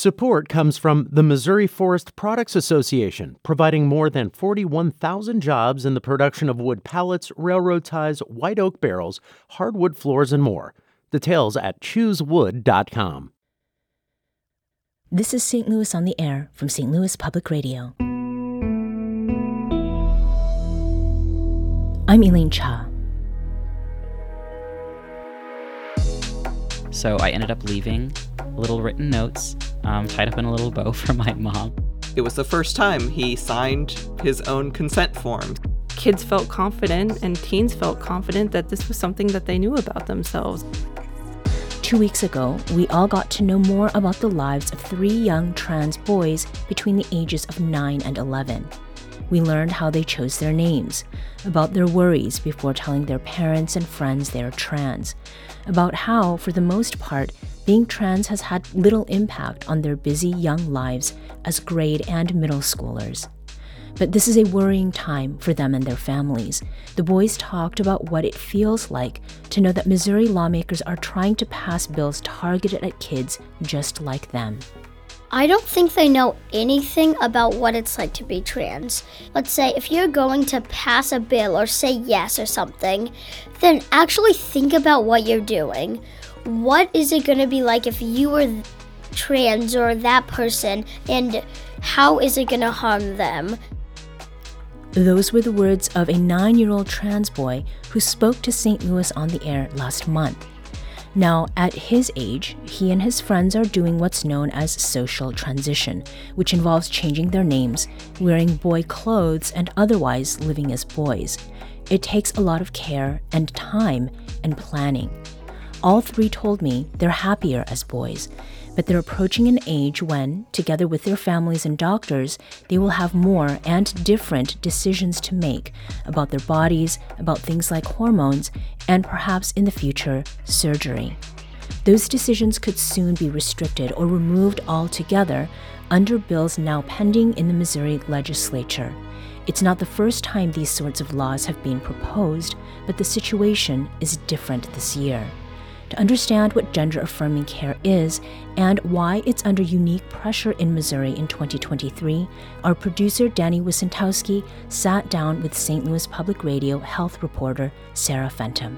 Support comes from the Missouri Forest Products Association, providing more than 41,000 jobs in the production of wood pallets, railroad ties, white oak barrels, hardwood floors, and more. Details at choosewood.com. This is St. Louis on the Air from St. Louis Public Radio. I'm Elaine Cha. So I ended up leaving little written notes tied up in a little bow for my mom. It was the first time he signed his own consent form. Kids felt confident and teens felt confident that this was something that they knew about themselves. 2 weeks ago, we all got to know more about the lives of 3 young trans boys between the ages of 9 and 11. We learned how they chose their names, about their worries before telling their parents and friends they are trans, about how, for the most part, being trans has had little impact on their busy young lives as grade and middle schoolers. But this is a worrying time for them and their families. The boys talked about what it feels like to know that Missouri lawmakers are trying to pass bills targeted at kids just like them. I don't think they know anything about what it's like to be trans. Let's say if you're going to pass a bill or say yes or something, then actually think about what you're doing. What is it going to be like if you were trans or that person, and how is it going to harm them? Those were the words of a 9-year-old trans boy who spoke to St. Louis on the Air last month. Now, at his age, he and his friends are doing what's known as social transition, which involves changing their names, wearing boy clothes, and otherwise living as boys. It takes a lot of care and time and planning. All 3 told me they're happier as boys, but they're approaching an age when, together with their families and doctors, they will have more and different decisions to make about their bodies, about things like hormones, and perhaps in the future, surgery. Those decisions could soon be restricted or removed altogether under bills now pending in the Missouri legislature. It's not the first time these sorts of laws have been proposed, but the situation is different this year. To understand what gender-affirming care is and why it's under unique pressure in Missouri in 2023, our producer Danny Wysentowski sat down with St. Louis Public Radio health reporter Sarah Fenton.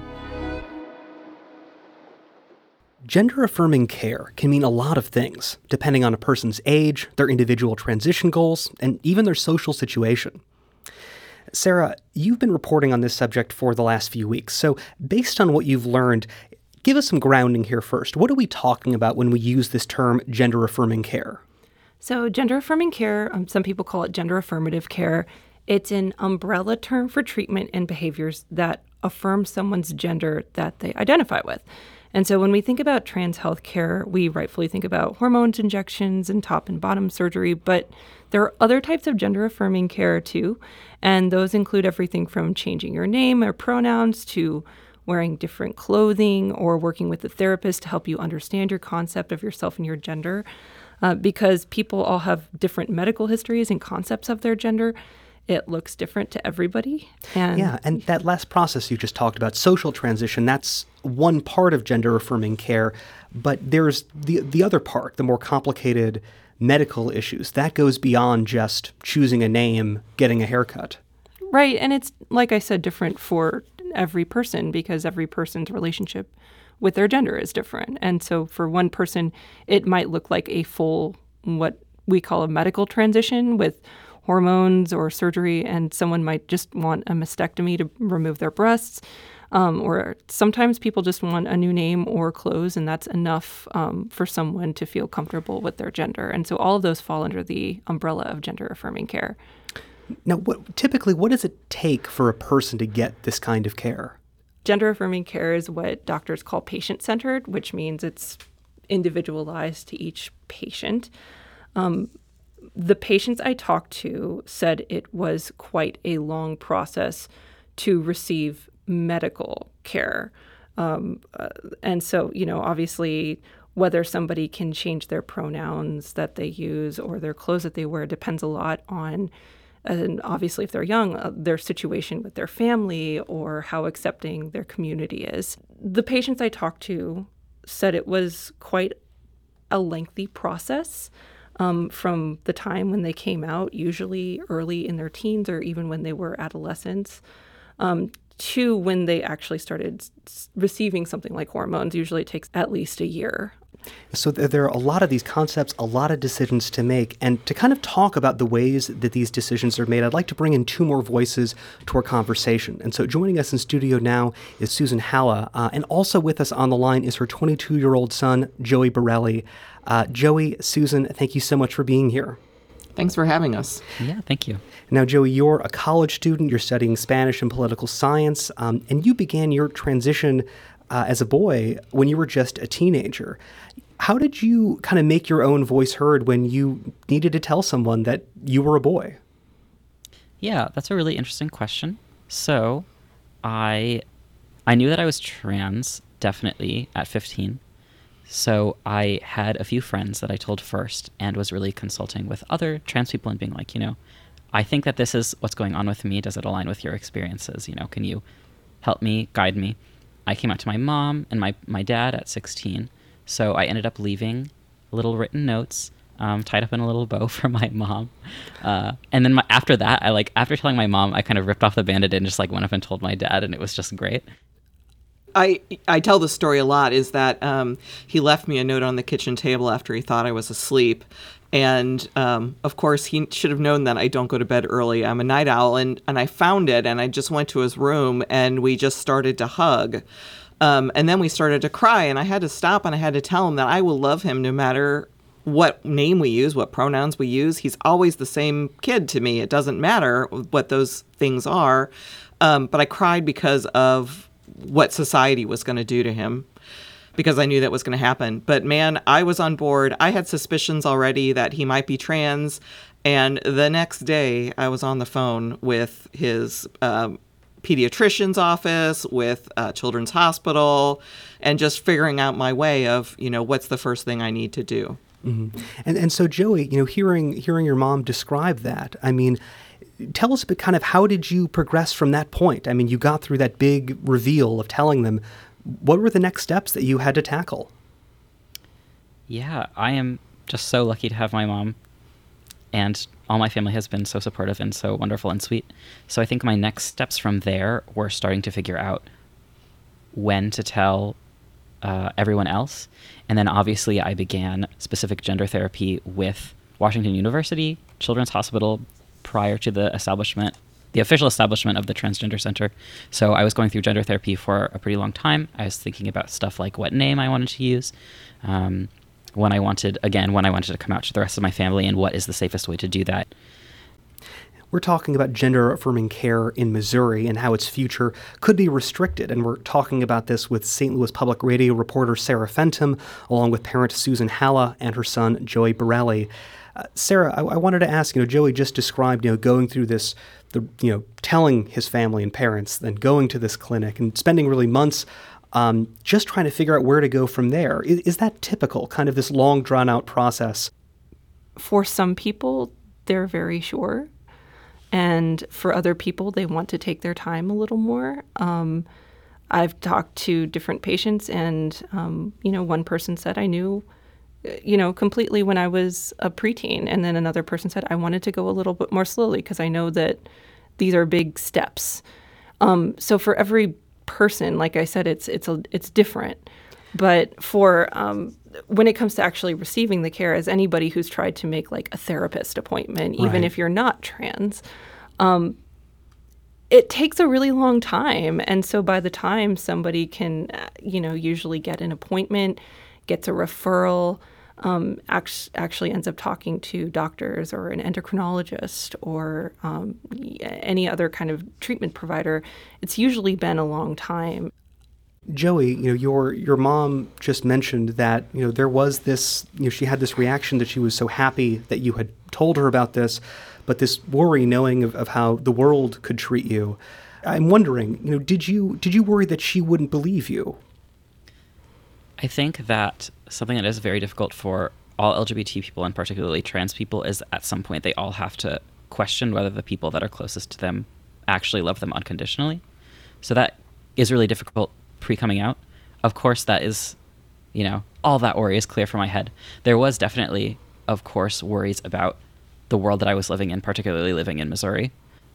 Gender-affirming care can mean a lot of things, depending on a person's age, their individual transition goals, and even their social situation. Sarah, you've been reporting on this subject for the last few weeks, so based on what you've learned, give us some grounding here first. What are we talking about when we use this term gender-affirming care? So gender-affirming care, some people call it gender-affirmative care. It's an umbrella term for treatment and behaviors that affirm someone's gender that they identify with. And so when we think about trans health care, we rightfully think about hormones, injections, and top and bottom surgery, but there are other types of gender-affirming care too, and those include everything from changing your name or pronouns to wearing different clothing or working with a therapist to help you understand your concept of yourself and your gender. Because people all have different medical histories and concepts of their gender, it looks different to everybody. And that last process you just talked about, social transition, that's one part of gender-affirming care, but there's the other part, the more complicated medical issues. That goes beyond just choosing a name, getting a haircut. Right, and it's, like I said, different for every person because every person's relationship with their gender is different. And so for one person, it might look like a full, what we call a medical transition with hormones or surgery, and someone might just want a mastectomy to remove their breasts. Or sometimes people just want a new name or clothes, and that's enough for someone to feel comfortable with their gender. And so all of those fall under the umbrella of gender-affirming care. Now, what does it take for a person to get this kind of care? Gender-affirming care is what doctors call patient-centered, which means it's individualized to each patient. The patients I talked to said it was quite a long process to receive medical care. And so, obviously, whether somebody can change their pronouns that they use or their clothes that they wear depends a lot on, and obviously, if they're young, their situation with their family or how accepting their community is. The patients I talked to said it was quite a lengthy process from the time when they came out, usually early in their teens or even when they were adolescents, to when they actually started receiving something like hormones. Usually it takes at least a year. So there are a lot of these concepts, a lot of decisions to make. And to kind of talk about the ways that these decisions are made, I'd like to bring in two more voices to our conversation. And so joining us in studio now is Susan Halla. And also with us on the line is her 22-year-old son, Joey Borelli. Joey, Susan, thank you so much for being here. Thanks for having us. Yeah, thank you. Now, Joey, you're a college student. You're studying Spanish and political science. And you began your transition as a boy when you were just a teenager. How did you kind of make your own voice heard when you needed to tell someone that you were a boy? Yeah, that's a really interesting question. So I knew that I was trans, definitely, at 15. So I had a few friends that I told first and was really consulting with other trans people and being like, I think that this is what's going on with me. Does it align with your experiences? Can you help me, guide me? I came out to my mom and my dad at 16. So I ended up leaving little written notes tied up in a little bow for my mom. And then after that, after telling my mom, I kind of ripped off the Band-Aid and just went up and told my dad, and it was just great. I tell the story a lot, is that he left me a note on the kitchen table after he thought I was asleep. And of course, he should have known that I don't go to bed early. I'm a night owl. And I found it, and I just went to his room, and we just started to hug. And then we started to cry, and I had to stop, and I had to tell him that I will love him no matter what name we use, what pronouns we use. He's always the same kid to me. It doesn't matter what those things are. But I cried because of what society was going to do to him, because I knew that was going to happen. But man, I was on board. I had suspicions already that he might be trans. And the next day I was on the phone with his pediatrician's office, with Children's Hospital, and just figuring out my way of, what's the first thing I need to do. Mm-hmm. And so Joey, hearing your mom describe that, tell us a bit, kind of, how did you progress from that point? You got through that big reveal of telling them. What were the next steps that you had to tackle? Yeah, I am just so lucky to have my mom, and all my family has been so supportive and so wonderful and sweet. So I think my next steps from there were starting to figure out when to tell everyone else. And then obviously I began specific gender therapy with Washington University, Children's Hospital, prior to the official establishment of the Transgender Center. So I was going through gender therapy for a pretty long time. I was thinking about stuff like what name I wanted to use, when I wanted to come out to the rest of my family, and what is the safest way to do that. We're talking about gender-affirming care in Missouri and how its future could be restricted. And we're talking about this with St. Louis Public Radio reporter Sarah Fenton, along with parent Susan Halla and her son, Joey Borelli. Sarah, I wanted to ask, Joey just described, going through this, telling his family and parents, then going to this clinic and spending really months just trying to figure out where to go from there. Is that typical, kind of this long, drawn-out process? For some people, they're very sure. And for other people, they want to take their time a little more. I've talked to different patients, and, one person said, I knew completely when I was a preteen. And then another person said, I wanted to go a little bit more slowly because I know that these are big steps. So for every person, like I said, it's different. But for when it comes to actually receiving the care, as anybody who's tried to make like a therapist appointment, even if you're not trans, it takes a really long time. And so by the time somebody can, usually get an appointment, gets a referral, actually ends up talking to doctors or an endocrinologist or any other kind of treatment provider, it's usually been a long time. Joey, your mom just mentioned that, there was this, she had this reaction that she was so happy that you had told her about this, but this worry knowing of how the world could treat you. I'm wondering, did you worry that she wouldn't believe you? I think that something that is very difficult for all LGBT people, and particularly trans people, is at some point they all have to question whether the people that are closest to them actually love them unconditionally. So that is really difficult pre-coming out. Of course, that is, all that worry is clear from my head. There was definitely, of course, worries about the world that I was living in, particularly living in Missouri.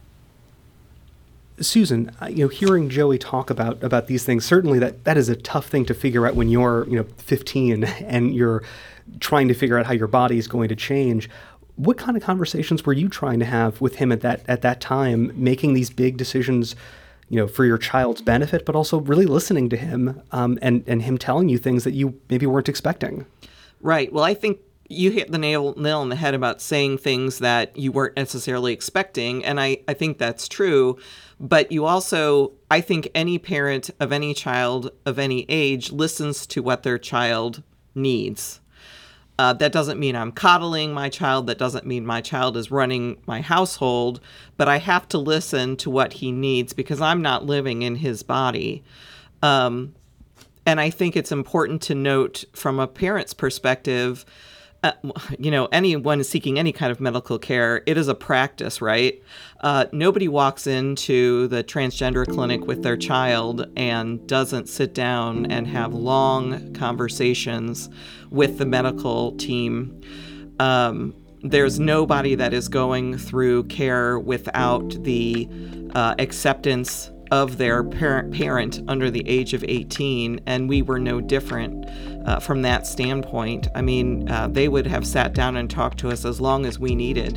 Susan, hearing Joey talk about these things, certainly that is a tough thing to figure out when you're 15 and you're trying to figure out how your body is going to change. What kind of conversations were you trying to have with him at that time, making these big decisions, for your child's benefit, but also really listening to him and him telling you things that you maybe weren't expecting? Right. Well, I think you hit the nail on the head about saying things that you weren't necessarily expecting, and I think that's true. But you also, I think any parent of any child of any age listens to what their child needs. That doesn't mean I'm coddling my child. That doesn't mean my child is running my household. But I have to listen to what he needs because I'm not living in his body. And I think it's important to note from a parent's perspective, anyone seeking any kind of medical care, it is a practice, right? Nobody walks into the transgender clinic with their child and doesn't sit down and have long conversations with the medical team. There's nobody that is going through care without the acceptance of their parent under the age of 18, and we were no different from that standpoint. I mean, they would have sat down and talked to us as long as we needed.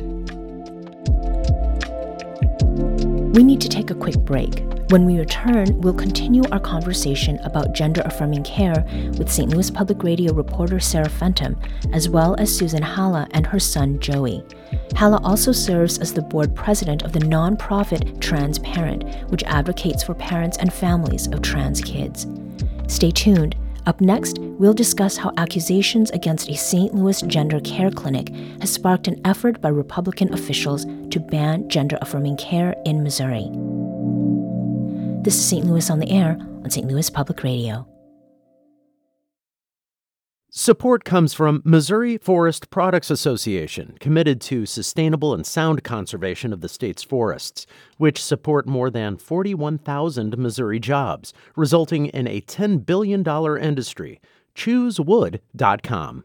We need to take a quick break. When we return, we'll continue our conversation about gender-affirming care with St. Louis Public Radio reporter Sarah Fenton, as well as Susan Halla and her son Joey. Halla also serves as the board president of the nonprofit Transparent, which advocates for parents and families of trans kids. Stay tuned. Up next, we'll discuss how accusations against a St. Louis gender care clinic has sparked an effort by Republican officials to ban gender-affirming care in Missouri. This is St. Louis on the Air on St. Louis Public Radio. Support comes from Missouri Forest Products Association, committed to sustainable and sound conservation of the state's forests, which support more than 41,000 Missouri jobs, resulting in a $10 billion industry. ChooseWood.com.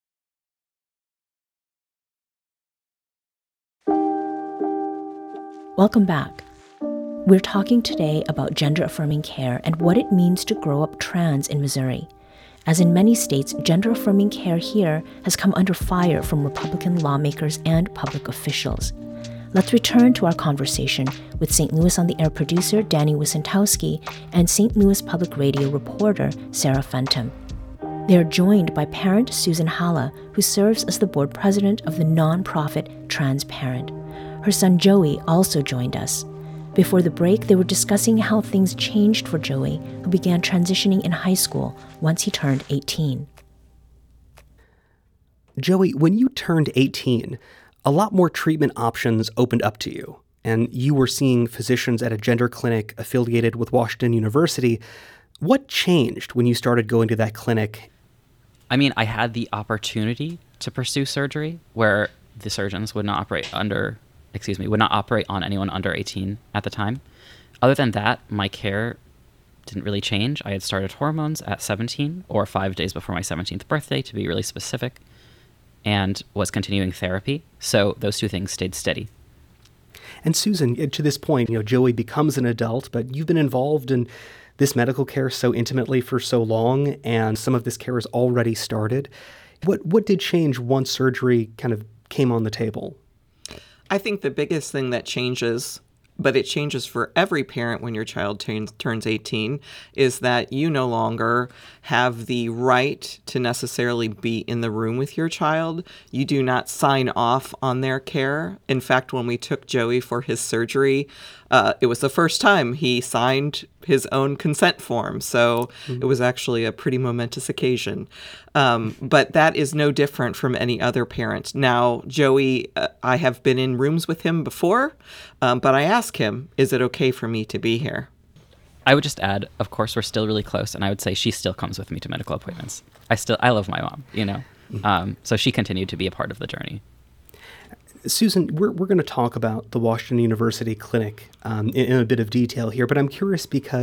Welcome back. We're talking today about gender-affirming care and what it means to grow up trans in Missouri. As in many states, gender-affirming care here has come under fire from Republican lawmakers and public officials. Let's return to our conversation with St. Louis on the Air producer Danny Wicentowski and St. Louis Public Radio reporter Sarah Fenton. They are joined by parent Susan Halla, who serves as the board president of the nonprofit Transparent. Her son Joey also joined us. Before the break, they were discussing how things changed for Joey, who began transitioning in high school once he turned 18. Joey, when you turned 18, a lot more treatment options opened up to you, and you were seeing physicians at a gender clinic affiliated with Washington University. What changed when you started going to that clinic? I mean, I had the opportunity to pursue surgery where the surgeons would not operate on anyone under 18 at the time. Other than that, my care didn't really change. I had started hormones at 17, or 5 days before my 17th birthday, to be really specific, and was continuing therapy. So those two things stayed steady. And Susan, to this point, Joey becomes an adult, but you've been involved in this medical care so intimately for so long, and some of this care has already started. What did change once surgery kind of came on the table? I think the biggest thing that changes, but it changes for every parent when your child turns 18, is that you no longer have the right to necessarily be in the room with your child. You do not sign off on their care. In fact, when we took Joey for his surgery, it was the first time he signed his own consent form. So It was actually a pretty momentous occasion. But that is no different from any other parent. Now, Joey, I have been in rooms with him before, but I ask him, is it okay for me to be here? I would just add, of course, we're still really close, and I would say she still comes with me to medical appointments. I love my mom, so she continued to be a part of the journey. Susan, we're going to talk about the Washington University Clinic in a bit of detail here, but I'm curious because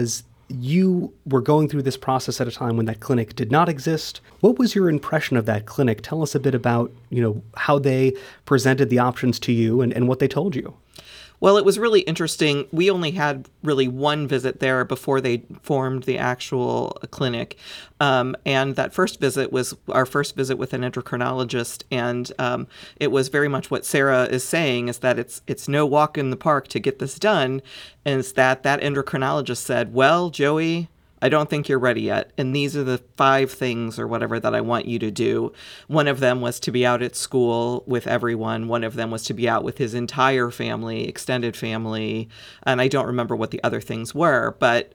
you were going through this process at a time when that clinic did not exist. What was your impression of that clinic? Tell us a bit about, how they presented the options to you and what they told you. Well, it was really interesting. We only had really one visit there before they formed the actual clinic. And that first visit was our first visit with an endocrinologist. And it was very much what Sarah is saying, is that it's no walk in the park to get this done. And it's that endocrinologist said, well, Joey, I don't think you're ready yet. And these are the 5 things or whatever that I want you to do. One of them was to be out at school with everyone. One of them was to be out with his entire family, extended family. And I don't remember what the other things were. But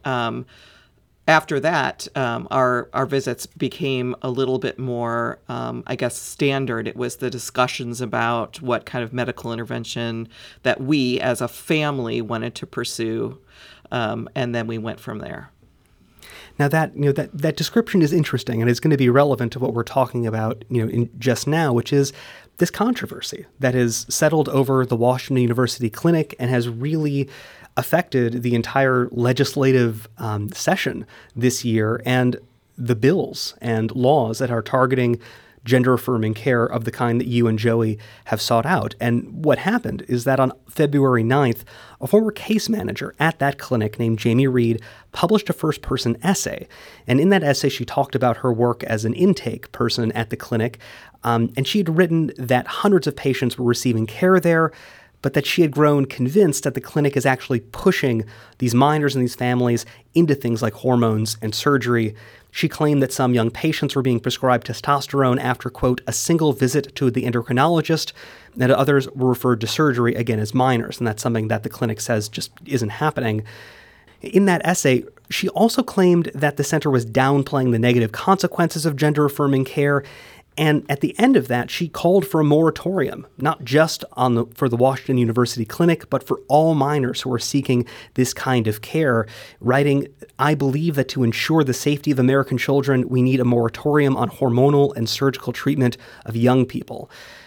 after that, our visits became a little bit more, standard. It was the discussions about what kind of medical intervention that we as a family wanted to pursue. And then we went from there. Now that description is interesting, and it's going to be relevant to what we're talking about, in just now, which is this controversy that has settled over the Washington University Clinic and has really affected the entire legislative session this year, and the bills and laws that are targeting gender-affirming care of the kind that you and Joey have sought out. And what happened is that on February 9th, a former case manager at that clinic named Jamie Reed published a first-person essay. And in that essay, she talked about her work as an intake person at the clinic. And she had written that hundreds of patients were receiving care there, but that she had grown convinced that the clinic is actually pushing these minors and these families into things like hormones and surgery. She claimed that some young patients were being prescribed testosterone after, quote, a single visit to the endocrinologist, and others were referred to surgery, again, as minors, and that's something that the clinic says just isn't happening. In that essay, she also claimed that the center was downplaying the negative consequences of gender-affirming care. And at the end of that, she called for a moratorium, not just for the Washington University Clinic, but for all minors who are seeking this kind of care, writing, I believe that to ensure the safety of American children, we need a moratorium on hormonal and surgical treatment of young people.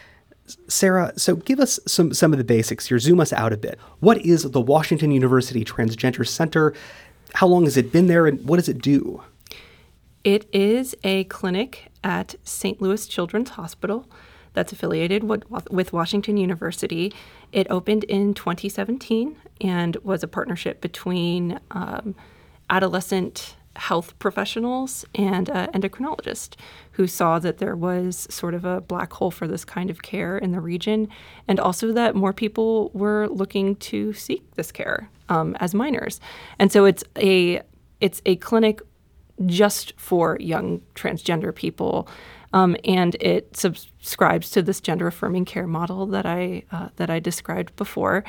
Sarah, so give us some of the basics here. Zoom us out a bit. What is the Washington University Transgender Center? How long has it been there, and what does it do? It is a clinic at St. Louis Children's Hospital that's affiliated with Washington University. It opened in 2017 and was a partnership between adolescent health professionals and endocrinologists who saw that there was sort of a black hole for this kind of care in the region, and also that more people were looking to seek this care as minors. And so it's a clinic just for young transgender people, and it subscribes to this gender-affirming care model that I described before.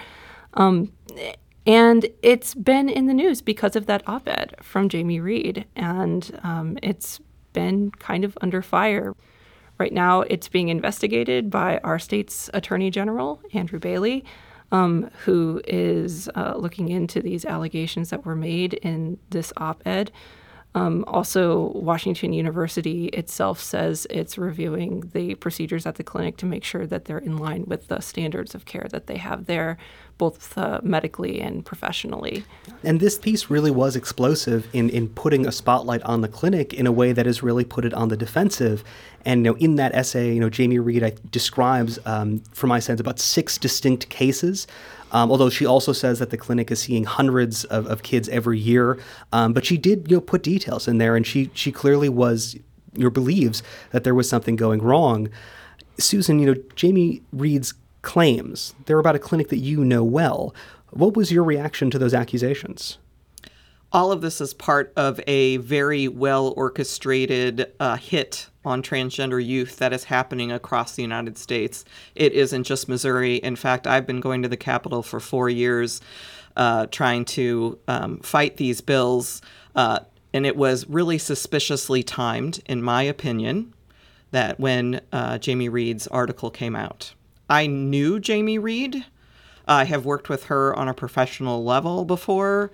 And it's been in the news because of that op-ed from Jamie Reed, and it's been kind of under fire. Right now, it's being investigated by our state's Attorney General, Andrew Bailey, who is looking into these allegations that were made in this op-ed. Also, Washington University itself says it's reviewing the procedures at the clinic to make sure that they're in line with the standards of care that they have there, both medically and professionally. And this piece really was explosive in putting a spotlight on the clinic in a way that has really put it on the defensive. And in that essay, Jamie Reed describes, from my sense, about 6 distinct cases. Although she also says that the clinic is seeing hundreds of kids every year. But she did put details in there, and she clearly believes that there was something going wrong. Susan, Jamie Reed's claims, they're about a clinic that you know well. What was your reaction to those accusations? All of this is part of a very well-orchestrated hit on transgender youth that is happening across the United States. It isn't just Missouri. In fact, I've been going to the Capitol for 4 years trying to fight these bills, and it was really suspiciously timed, in my opinion, that when Jamie Reed's article came out. I knew Jamie Reed. I have worked with her on a professional level before.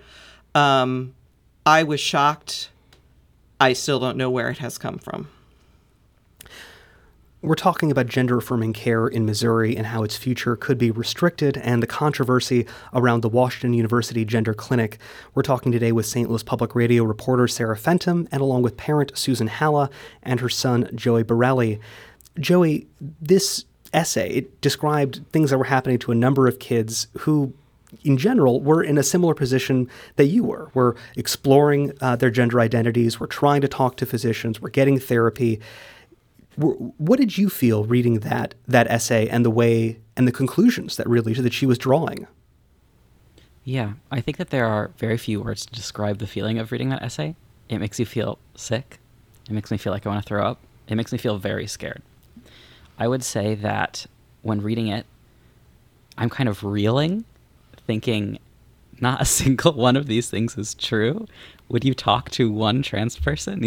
I was shocked. I still don't know where it has come from. We're talking about gender-affirming care in Missouri and how its future could be restricted and the controversy around the Washington University Gender Clinic. We're talking today with St. Louis Public Radio reporter Sarah Fenton and along with parent Susan Halla and her son Joey Borelli. Joey, this essay, it described things that were happening to a number of kids who, in general, were in a similar position that you were exploring their gender identities, were trying to talk to physicians, were getting therapy. What did you feel reading that essay and the way and the conclusions that she was drawing? Yeah, I think that there are very few words to describe the feeling of reading that essay. It makes you feel sick. It makes me feel like I want to throw up. It makes me feel very scared. I would say that when reading it, I'm kind of reeling, thinking not a single one of these things is true. Would you talk to one trans person?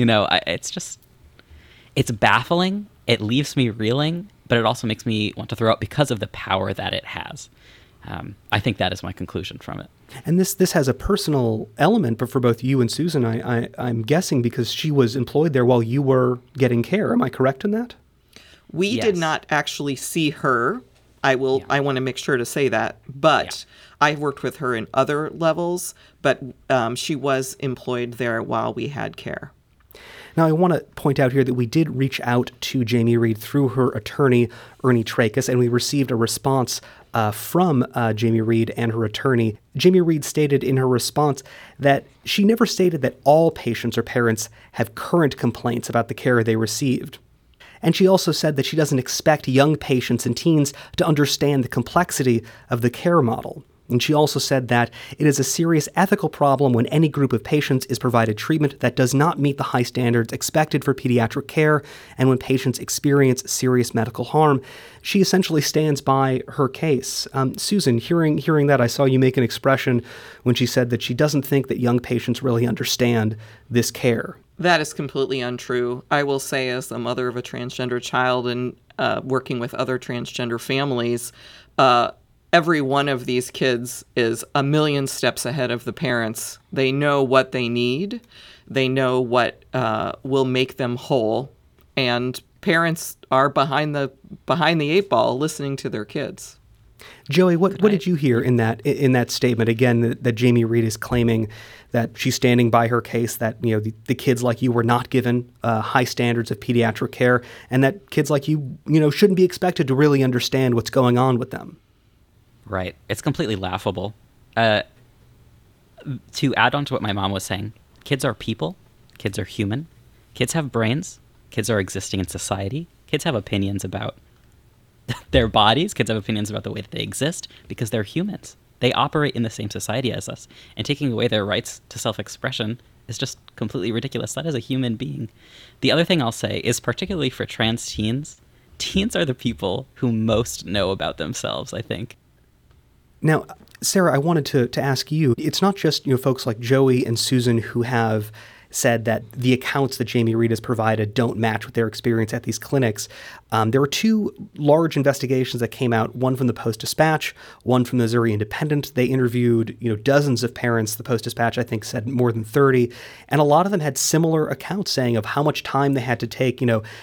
It's baffling. It leaves me reeling, but it also makes me want to throw up because of the power that it has. I think that is my conclusion from it. And this has a personal element, but for both you and Susan, I'm guessing because she was employed there while you were getting care. Am I correct in that? We did not actually see her. I want to make sure to say that. But I worked with her in other levels, but she was employed there while we had care. Now, I want to point out here that we did reach out to Jamie Reed through her attorney, Ernie Trachis, and we received a response from Jamie Reed and her attorney. Jamie Reed stated in her response that she never stated that all patients or parents have current complaints about the care they received. And she also said that she doesn't expect young patients and teens to understand the complexity of the care model. And she also said that it is a serious ethical problem when any group of patients is provided treatment that does not meet the high standards expected for pediatric care, and when patients experience serious medical harm. She essentially stands by her case. Susan, hearing that, I saw you make an expression when she said that she doesn't think that young patients really understand this care. That is completely untrue. I will say, as the mother of a transgender child and working with other transgender families, every one of these kids is a million steps ahead of the parents. They know what they need. They know what will make them whole. And parents are behind the eight ball listening to their kids. Joey, what did you hear in that statement? Again, that Jamie Reed is claiming that she's standing by her case, that the kids like you were not given high standards of pediatric care, and that kids like you shouldn't be expected to really understand what's going on with them. Right. It's completely laughable. To add on to what my mom was saying, kids are people. Kids are human. Kids have brains. Kids are existing in society. Kids have opinions about their bodies. Kids have opinions about the way that they exist because they're humans. They operate in the same society as us. And taking away their rights to self-expression is just completely ridiculous. That is a human being. The other thing I'll say is, particularly for trans teens, teens are the people who most know about themselves, I think. Now, Sarah, I wanted to ask you, it's not just folks like Joey and Susan who have said that the accounts that Jamie Reed has provided don't match with their experience at these clinics. There were two large investigations that came out, one from the Post-Dispatch, one from the Missouri Independent. They interviewed dozens of parents. The Post-Dispatch, I think, said more than 30. And a lot of them had similar accounts saying of how much time they had to take,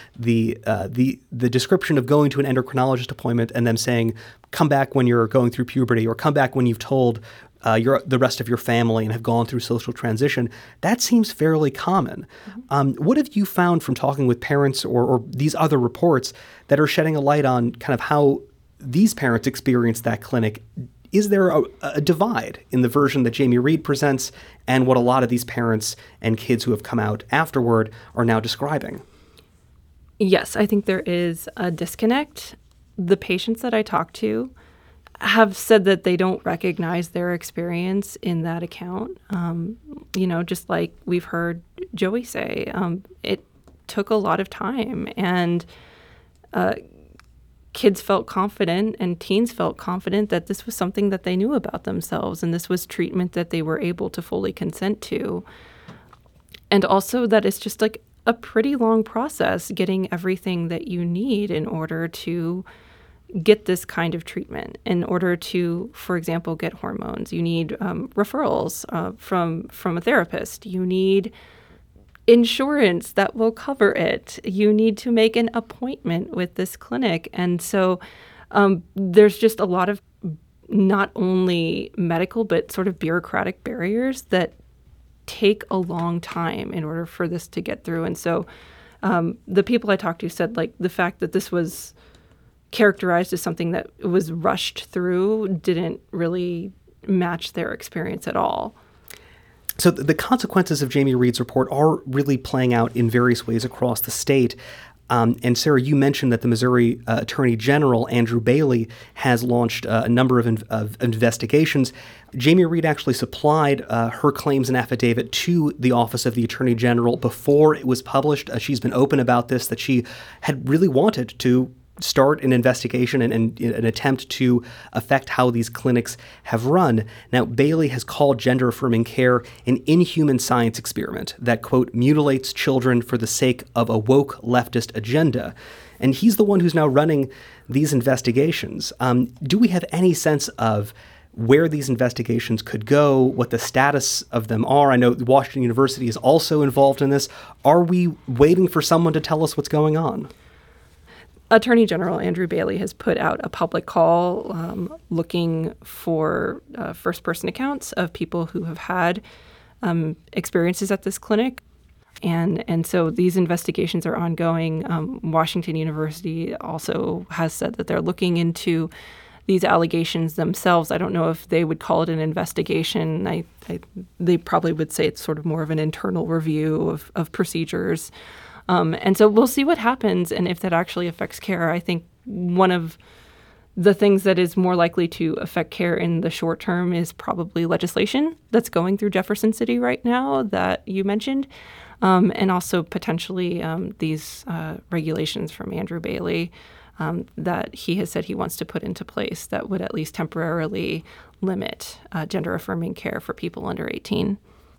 the description of going to an endocrinologist appointment and them saying, come back when you're going through puberty, or come back when you've told the rest of your family and have gone through social transition. That seems fairly common. What have you found from talking with parents or these other reports that are shedding a light on kind of how these parents experience that clinic? Is there a divide in the version that Jamie Reed presents and what a lot of these parents and kids who have come out afterward are now describing? Yes, I think there is a disconnect. The patients that I talk to have said that they don't recognize their experience in that account. Just like we've heard Joey say, it took a lot of time, and kids felt confident and teens felt confident that this was something that they knew about themselves, and this was treatment that they were able to fully consent to. And also that it's just like a pretty long process getting everything that you need in order to get this kind of treatment. In order to, for example, get hormones, you need referrals from a therapist. You need insurance that will cover it. You need to make an appointment with this clinic. And so there's just a lot of not only medical, but sort of bureaucratic barriers that take a long time in order for this to get through. And so the people I talked to said, like, the fact that this was characterized as something that was rushed through didn't really match their experience at all. So the consequences of Jamie Reed's report are really playing out in various ways across the state. And Sarah, you mentioned that the Missouri Attorney General, Andrew Bailey, has launched a number of investigations. Jamie Reed actually supplied her claims and affidavit to the Office of the Attorney General before it was published. She's been open about this, that she had really wanted to start an investigation and an attempt to affect how these clinics have run. Now, Bailey has called gender-affirming care an inhuman science experiment that, quote, mutilates children for the sake of a woke leftist agenda. And he's the one who's now running these investigations. Do we have any sense of where these investigations could go, what the status of them are? I know Washington University is also involved in this. Are we waiting for someone to tell us what's going on? Attorney General Andrew Bailey has put out a public call looking for first-person accounts of people who have had experiences at this clinic. And so these investigations are ongoing. Washington University also has said that they're looking into these allegations themselves. I don't know if they would call it an investigation. They probably would say it's sort of more of an internal review of procedures. And so we'll see what happens and if that actually affects care. I think one of the things that is more likely to affect care in the short term is probably legislation that's going through Jefferson City right now that you mentioned, and also potentially these regulations from Andrew Bailey that he has said he wants to put into place that would at least temporarily limit gender-affirming care for people under 18.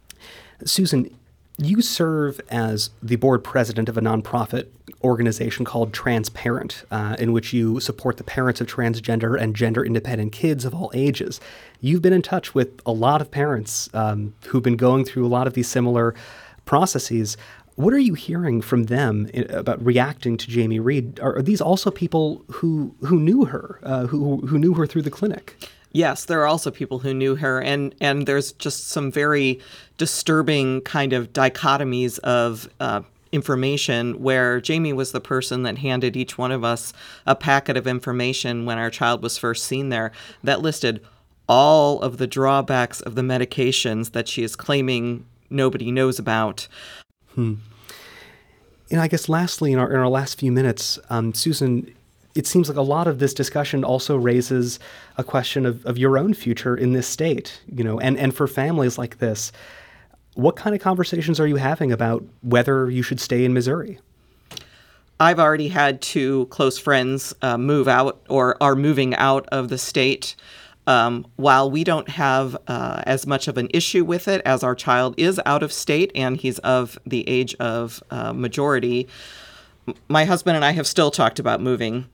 Susan, you serve as the board president of a nonprofit organization called Transparent, in which you support the parents of transgender and gender-independent kids of all ages. You've been in touch with a lot of parents who've been going through a lot of these similar processes. What are you hearing from them about reacting to Jamie Reed? Are these also people who knew her, who knew her through the clinic? Yes, there are also people who knew her, and there's just some very disturbing kind of dichotomies of information where Jamie was the person that handed each one of us a packet of information when our child was first seen there that listed all of the drawbacks of the medications that she is claiming nobody knows about. I guess lastly, in our last few minutes, Susan, it seems like a lot of this discussion also raises a question of your own future in this state, and for families like this. What kind of conversations are you having about whether you should stay in Missouri? I've already had two close friends move out or are moving out of the state. While we don't have as much of an issue with it as our child is out of state and he's of the age of majority, my husband and I have still talked about moving.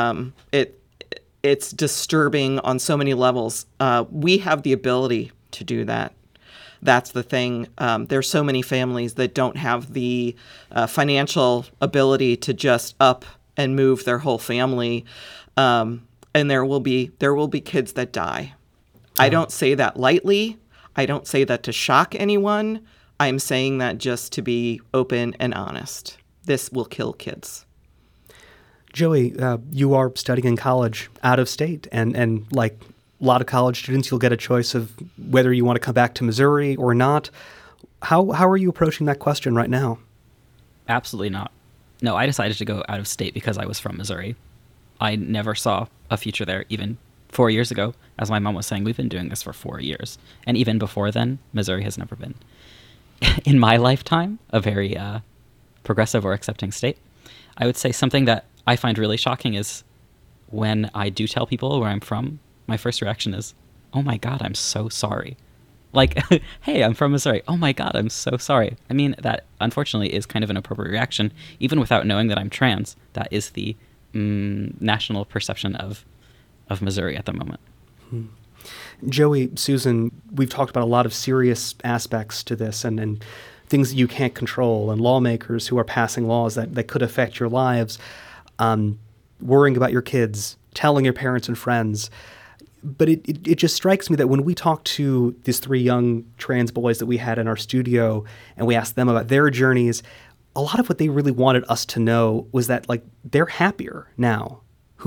It's disturbing on so many levels. We have the ability to do that. That's the thing. There's so many families that don't have the financial ability to just up and move their whole family. And there will be kids that die. I don't say that lightly. I don't say that to shock anyone. I'm saying that just to be open and honest. This will kill kids. Joey, you are studying in college out of state, and like a lot of college students, you'll get a choice of whether you want to come back to Missouri or not. How are you approaching that question right now? Absolutely not. No, I decided to go out of state because I was from Missouri. I never saw a future there, even 4 years ago. As my mom was saying, we've been doing this for 4 years. And even before then, Missouri has never been, in my lifetime, a very progressive or accepting state. I would say something that I find really shocking is when I do tell people where I'm from, my first reaction is, oh my God, I'm so sorry. Like, hey, I'm from Missouri. Oh my God, I'm so sorry. I mean, that unfortunately is kind of an appropriate reaction, even without knowing that I'm trans. That is the national perception of Missouri at the moment. Joey, Susan, we've talked about a lot of serious aspects to this, and things that you can't control, and lawmakers who are passing laws that could affect your lives, worrying about your kids, telling your parents and friends. But it just strikes me that when we talk to these 3 young trans boys that we had in our studio and we asked them about their journeys, a lot of what they really wanted us to know was that, like, they're happier now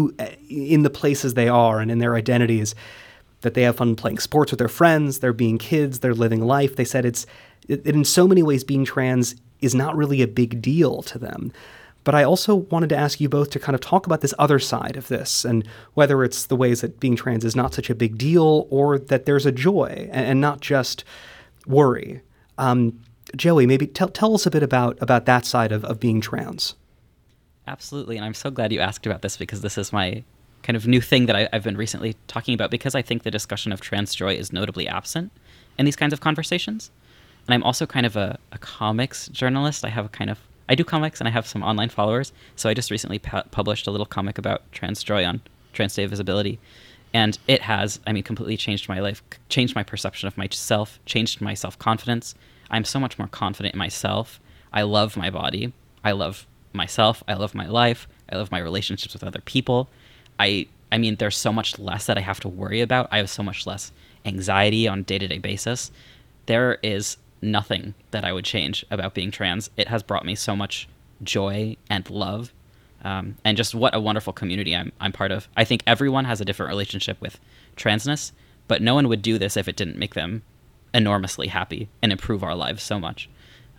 in the places they are and in their identities, that they have fun playing sports with their friends, they're being kids, they're living life. They said in so many ways being trans is not really a big deal to them. But I also wanted to ask you both to kind of talk about this other side of this, and whether it's the ways that being trans is not such a big deal, or that there's a joy and not just worry. Joey, maybe tell us a bit about that side of being trans. Absolutely, and I'm so glad you asked about this, because this is my kind of new thing that I've been recently talking about, because I think the discussion of trans joy is notably absent in these kinds of conversations. And I'm also kind of a comics journalist. I do comics, and I have some online followers. So I just recently published a little comic about trans joy on Trans Day of Visibility. And it has, completely changed my life, changed my perception of myself, changed my self-confidence. I'm so much more confident in myself. I love my body. I love myself. I love my life. I love my relationships with other people. There's so much less that I have to worry about. I have so much less anxiety on a day-to-day basis. There is nothing that I would change about being trans. It has brought me so much joy and love, and just what a wonderful community I'm part of. I think everyone has a different relationship with transness, but no one would do this if it didn't make them enormously happy and improve our lives so much.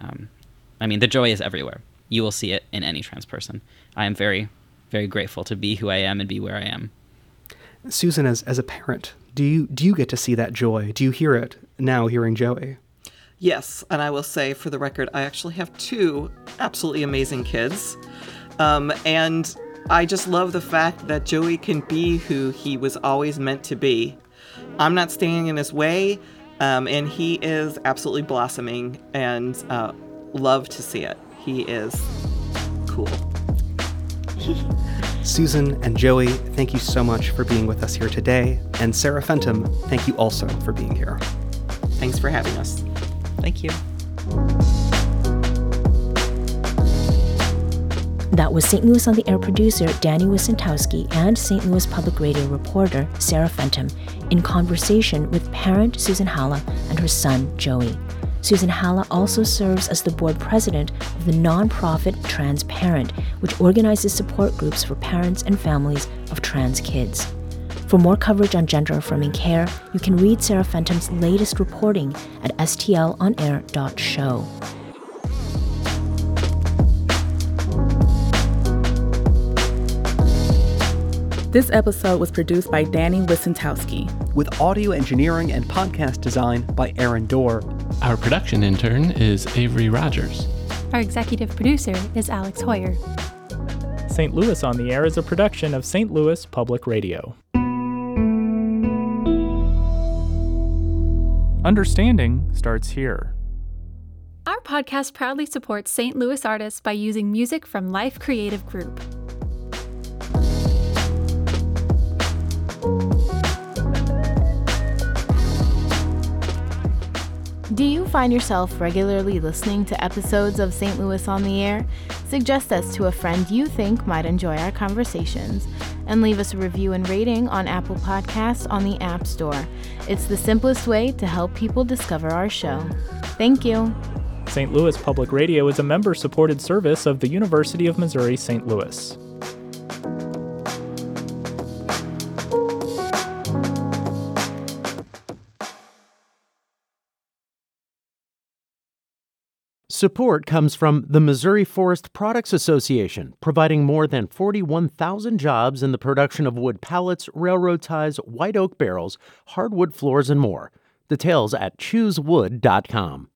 The joy is everywhere. You will see it in any trans person. I am very, very grateful to be who I am and be where I am. Susan, as a parent, do you get to see that joy? Do you hear it now hearing Joey? Yes, and I will say, for the record, I actually have 2 absolutely amazing kids. And I just love the fact that Joey can be who he was always meant to be. I'm not standing in his way, and he is absolutely blossoming, and love to see it. He is cool. Susan and Joey, thank you so much for being with us here today. And Sarah Fenton, thank you also for being here. Thanks for having us. Thank you. That was St. Louis on the Air producer Danny Wysentowski and St. Louis Public Radio reporter Sarah Fenton in conversation with parent Susan Halla and her son Joey. Susan Halla also serves as the board president of the nonprofit Trans Parent, which organizes support groups for parents and families of trans kids. For more coverage on gender-affirming care, you can read Sarah Fenton's latest reporting at stlonair.show. This episode was produced by Danny Wysentowski, with audio engineering and podcast design by Aaron Dorr. Our production intern is Avery Rogers. Our executive producer is Alex Hoyer. St. Louis on the Air is a production of St. Louis Public Radio. Understanding starts here. Our podcast proudly supports St. Louis artists by using music from Life Creative Group. Do you find yourself regularly listening to episodes of St. Louis on the Air? Suggest us to a friend you think might enjoy our conversations, and leave us a review and rating on Apple Podcasts on the App Store. It's the simplest way to help people discover our show. Thank you. St. Louis Public Radio is a member-supported service of the University of Missouri St. Louis. Support comes from the Missouri Forest Products Association, providing more than 41,000 jobs in the production of wood pallets, railroad ties, white oak barrels, hardwood floors, and more. Details at choosewood.com.